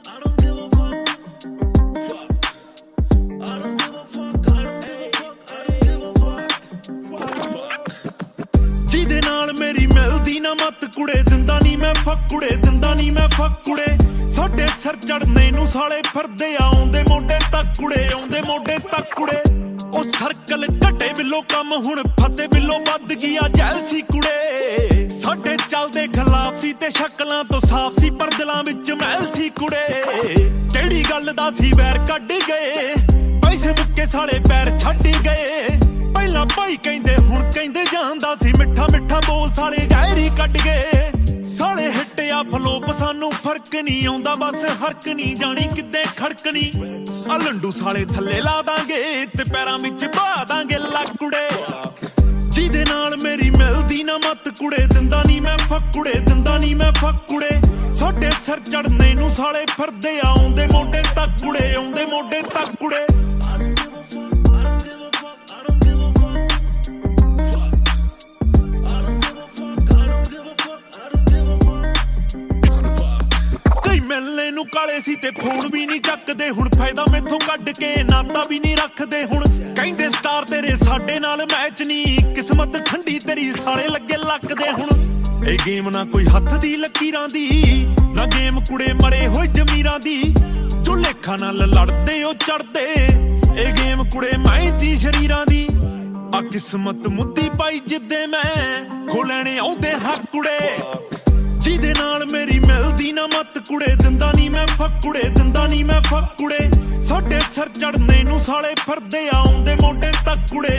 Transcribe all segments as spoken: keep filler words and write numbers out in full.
ਜਿਹਦੇ ਨਾਲ ਮੇਰੀ ਮਿਲਦੀ ਨਾ ਮੱਤ ਕੁੜੇ ਦਿੰਦਾ ਨੀ ਮੈਂ ਫੱਕ ਕੁੜੇ ਦਿੰਦਾ ਨੀ ਮੈਂ ਫੱਕ ਕੁੜੇ ਸਾਡੇ ਸਿਰ ਚੜਨੇ ਨੂੰ ਸਾਲੇ ਫਿਰਦੇ ਆਉਂਦੇ ਮੋਢੇ ਤੱਕ ਕੁੜੇ ਆਉਂਦੇ ਮੋਢੇ ਤੱਕ ਕੁੜੇ ਉਹ ਸਰਕਲ ਘਟੇ ਬਿੱਲੋ ਕੰਮ ਹੁਣ ਫਤੇ ਬਿੱਲੋ ਵੱਧ ਗਿਆ ਜੈਲ ਸੀ ਕੁੜੇ ਸਾਡੇ ਚੱਲਦੇ ਖਿਲਾਫ ਸੀ ਤੇ ਸ਼ਕਲਾਂ ਤੋਂ ਸਾਫ਼ ਸੀ ਪਰ ਦਿਲਾਂ ਵਿੱਚ ਮਹਿਲ ਸੀ ਕੁੜੇ ਕਿਹੜੀ ਗੱਲ ਦਾ ਸੀ ਵੈਰ ਕੱਢ ਗਏ ਪੈਸੇ ਮੁੱਕੇ ਸਾਲੇ ਪੈਰ ਛੱਡ ਗਏ ਪਹਿਲਾਂ ਭਾਈ ਕਹਿੰਦੇ ਹੁਣ ਕਹਿੰਦੇ ਜਾਂਦਾ ਸੀ ਮਿੱਠਾ ਮਿੱਠਾ ਬੋਲ ਸਾਲੇ ਜ਼ਾਹਿਰੀ ਕੱਢ ਗਏ ਸਾਲੇ ਹਿੱਟਿਆ ਫਲੋਪ ਸਾਨੂੰ ਫਰਕ ਨਹੀਂ ਆਉਂਦਾ ਬਸ ਹਰਕ ਨਹੀਂ ਜਾਣੀ ਕਿੱਦੇ ਖੜਕਣੀ ਆ ਲੰਡੂ ਸਾਲੇ ਥੱਲੇ ਲਾ ਦਾਂਗੇ ਤੇ ਪੈਰਾਂ ਵਿੱਚ ਪਾ ਦਾਂਗੇ ਲੱਕੁੜੇ ਜਿਹਦੇ ਨਾਲ ਮੇਰੀ ਮਿਲਦੀ ਨਾ ਮੱਤ ਕੁੜੇ ਦਿੰਦਾ ਨੀ ਮੈਂ ਫੱਕ ਕੁੜੇ ਦਿੰਦਾ ਨੀ ਮੈਂ ਫੱਕ ਕੁੜੇ ਸਾਡੇ ਸਿਰ ਚੜਨੇ ਨੂੰ ਸਾਲੇ ਫਿਰਦੇ ਆਉਂਦੇ ਮੋਢੇ ਤੱਕ ਕੁੜੇ ਆਉਂਦੇ ਮੋਢੇ ਤੱਕ ਕੁੜੇ ਮਿਲਣੇ ਨੂੰ ਕਾਲੇ ਸੀ ਤੇ ਫੋਨ ਵੀ ਨਹੀਂ ਚੱਕਦੇ ਹੁਣ ਫਾਇਦਾ ਮੈਥੋਂ ਕੱਢ ਕੇ ਨਾਤਾ ਵੀ ਨਹੀਂ ਰੱਖਦੇ ਹੁਣ ਕਹਿੰਦੇ ਸਟਾਰ ਤੇਰੇ ਸਾਡੇ ਨਾਲ ਮੈਚ ਨਹੀਂ ਕਿਸਮਤ ਠੰਡੀ ਤੇਰੀ ਸਾਲੇ ਲੱਗੇ ਲੱਕਦੇ ਹੁਣ ਇਹ ਗੇਮ ਨਾ ਕੋਈ ਹੱਥ ਦੀ ਲਕੀਰਾਂ ਦੀ ਨਾ ਗੇਮ ਕੁੜੇ ਮਰੇ ਹੋਏ ਜ਼ਮੀਰਾਂ ਦੀ ਜੋ ਲੇਖਾਂ ਨਾਲ ਲੜਦੇ ਉਹ ਚੜਦੇ ਇਹ ਗੇਮ ਕੁੜੇ ਮਾਈ ਦੀ ਸ਼ਰੀਰਾਂ ਦੀ ਆ ਕਿਸਮਤ ਮੁੱਦੀ ਪਾਈ ਜਿੱਦੇ ਮੈਂ ਖੋ ਲੈਣੇ ਆਉਂਦੇ ਹੱਕ ਕੁੜੇ ਜਿਹਦੇ ਨਾਲ ਮੇਰੀ ਮਿਲਦੀ ਨਾ ਮੱਤ ਕੁੜੇ ਦਿੰਦਾ ਨੀ ਮੈਂ ਫੱਕ ਕੁੜੇ ਦਿੰਦਾ ਨੀ ਮੈਂ ਫੱਕ ਕੁੜੇ ਸਾਡੇ ਸਿਰ ਚੜਨੇ ਨੂੰ ਸਾਲੇ ਫਿਰਦੇ ਆਉਂਦੇ ਮੋਢੇ ਤੱਕ ਕੁੜੇ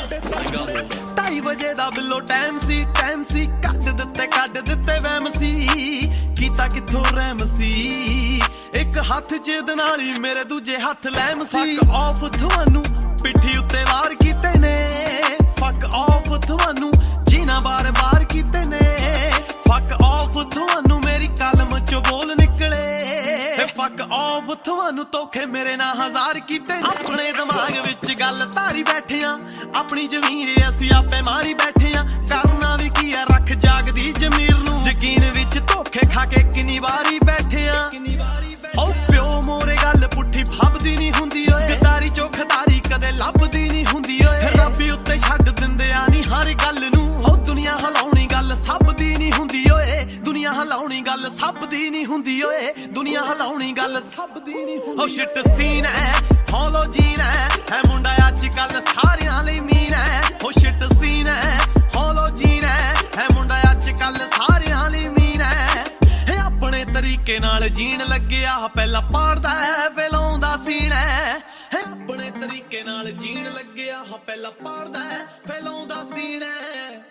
ਢਾਈ ਵਜੇ ਦਾ ਬਿੱਲੋ ਟਾਈਮ ਸੀ ਟਾਈਮ ਸੀ ਕੱਢ ਦਿੱਤੇ ਕੱਢ ਦਿੱਤੇ ਵਹਿਮ ਸੀ ਕੀਤਾ ਕਿੱਥੋਂ ਰਹਿਮ ਸੀ ਇੱਕ ਹੱਥ ਚ ਨਾਲ ਹੀ ਮੇਰੇ ਦੂਜੇ ਹੱਥ ਲੈਮ ਸੀ ਫੱਕ ਆਫ ਤੁਹਾਨੂੰ ਪਿੱਠੀ ਉੱਤੇ ਵਾਰ ਕੀਤੇ ਨੇ ਫੱਕ ਆਫ ਤੁਹਾਨੂੰ ਜੀਣਾ ਬਾਰ ਬਾਰ ਕੀਤੇ ਨੇ ਫੱਕ ਆਫ ਤੁਹਾਨੂੰ ਮੇਰੀ ਕਲਮ ਚੋਂ ਬੋਲ ਨਿਕਲੇ ਫੱਕ ਆਫ ਤੁਹਾਨੂੰ ਧੋਖੇ ਮੇਰੇ ਨਾਲ ਹਜ਼ਾਰ ਕੀਤੇ ਆਪਣੇ ਦਿਮਾਗ ਵਿੱਚ ਗੱਲ ਧਾਰੀ ਬੈਠੇ ਆ ਆਪਣੀ ਜ਼ਮੀਨ ਅਸੀਂ ਆਪੇ ਮਾਰੀ ਬੈਠੇ ਆ ਕਰਨਾ ਵੀ ਕੀ ਆ ਰੱਖ ਜਾਗਦੀ ਜ਼ਮੀਰ ਨੂੰ ਯਕੀਨ ਵਿੱਚ ਧੋਖੇ ਖਾ ਕੇ ਕਿੰਨੀ ਵਾਰੀ ਬੈਠੇ ਆ ਓ ਪਿਓ ਮੋਰੇ ਗੱਲ ਪੁੱਠੀ ਫੱਬਦੀ ਨਹੀਂ ਹੁੰਦੀ ਓਏ ਗਦਾਰੀ ਚੋਖਦਾਰੀ ਕਦੇ ਲੱਭਦੀ ਨਹੀਂ ਹੁੰਦੀ ਓਏ ਰੱਬੀ ਉੱਤੇ ਛੱਡ ਦਿੰਦੇ ਆ ਨੀ ਹਰ ਗੱਲ ਨੂੰ ਓ ਦੁਨੀਆ ਹਲਾਉਣੀ ਗੱਲ ਸਭ ਦੀ ਨਹੀਂ ਹੁੰਦੀ ਓਏ ਦੁਨੀਆ ਹਲਾਉਣੀ ਗੱਲ ਸਭ ਦੀ ਨਹੀਂ ਹੁੰਦੀ ਓਏ ਦੁਨੀਆ ਹਲਾਉਣੀ ਗੱਲ ਸਭ ਦੀ ਨਹੀਂ ਹੁੰਦੀ ਓ ਸ਼ਿਟ ਸੀਨ ਹੈ ਹੌਲੋ ਜੀਨ ਹੈ ਹੈ ਮੁੰਡਾ ਅੱਜ ਕੱਲ ਸਾਰਿਆਂ ਲਈ ਮੀਨ ਹੈ ਓ ਸ਼ਿਟ ਸੀਨ ਹੈ ਹੌਲੋ ਜੀਨ ਹੈ ਹੈ ਮੁੰਡਾ ਅੱਜ ਕੱਲ ਸਾਰਿਆਂ ਲਈ ਮੀਨ ਹੈ ਇਹ ਆਪਣੇ ਤਰੀਕੇ ਨਾਲ ਜੀਣ ਲੱਗਿਆ ਪਹਿਲਾਂ ਪਾੜਦਾ ਹੈ ਫੈਲਾਉਂਦਾ ਸੀਨ ਹੈ ਆਪਣੇ ਤਰੀਕੇ ਨਾਲ ਜੀਣ ਲੱਗਿਆ ਪਹਿਲਾਂ ਪਾੜਦਾ ਹੈ ਫੈਲਾਉਂਦਾ ਸੀਨ ਹੈ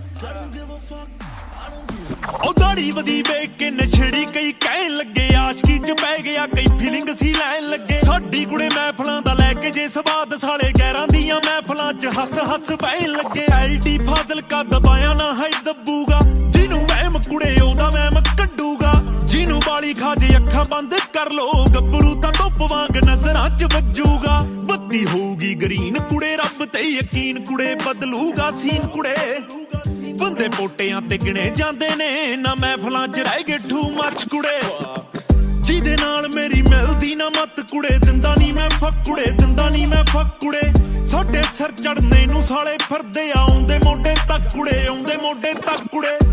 ਉਹ ਦਾੜੀ ਵਧੀ ਵੇਖ ਕੇ ਨਛੜੀ ਕਈ ਕਹਿਣ ਲੱਗੇ ਆਸ਼ਕੀ ਚ ਪੈ ਗਿਆ ਕਈ ਫੀਲਿੰਗ ਸੀ ਲੈਣ ਲੱਗੇ ਸਾਡੀ ਕੁੜੇ ਮਹਿਫਲਾਂ ਦਾ ਲੈ ਕੇ ਜੇ ਸਵਾਦ ਸਾਲੇ ਗੈਰਾਂ ਦੀਆਂ ਮਹਿਫਲਾਂ ਚ ਹੱਸ ਹੱਸ ਪੈਣ ਲੱਗੇ ਐਲਟੀ ਫਾਜ਼ਲ ਕਾ ਦਬਾਇਆ ਨਾ ਹੈ ਦੱਬੂਗਾ ਜਿਹਨੂੰ ਵਹਿਮ ਕੁੜੇ ਉਹਦਾ ਵਹਿਮ ਕੱਢੂਗਾ ਜਿਹਨੂੰ ਬਾਲੀ ਖਾਜੇ ਅੱਖਾਂ ਬੰਦ ਕਰ ਲੋ ਗੱਭਰੂ ਤਾਂ ਧੁੱਪ ਵਾਂਗ ਨਜ਼ਰਾਂ ਚ ਵੱਜੂਗਾ ਬੱਤੀ ਹੋਊਗੀ ਗਰੀਨ ਕੁੜੇ ਰੱਬ ਤੇ ਯਕੀਨ ਕੁੜੇ ਬਦਲੂਗਾ ਸੀਨ ਕੁੜੇ ਬੰਦੇ ਪੋਟਿਆਂ ਤੇ ਗਿਣੇ ਜਾਂਦੇ ਨੇ ਨਾ ਮਹਿਫਲਾਂ ਚ ਰਹਿ ਗਏ ਠੂ ਮੱਚ ਕੁੜੇ ਜਿਹਦੇ ਨਾਲ ਮੇਰੀ ਮਿਲਦੀ ਨਾ ਮੱਤ ਕੁੜੇ ਦਿੰਦਾ ਨੀ ਮੈਂ ਫੱਕ ਕੁੜੇ ਦਿੰਦਾ ਨੀ ਮੈਂ ਫੱਕ ਕੁੜੇ ਸਾਡੇ ਸਿਰ ਚੜਨੇ ਨੂੰ ਸਾਲੇ ਫਿਰਦੇ ਆਉਂਦੇ ਮੋਢੇ ਤੱਕ ਕੁੜੇ ਆਉਂਦੇ ਮੋਢੇ ਤੱਕ ਕੁੜੇ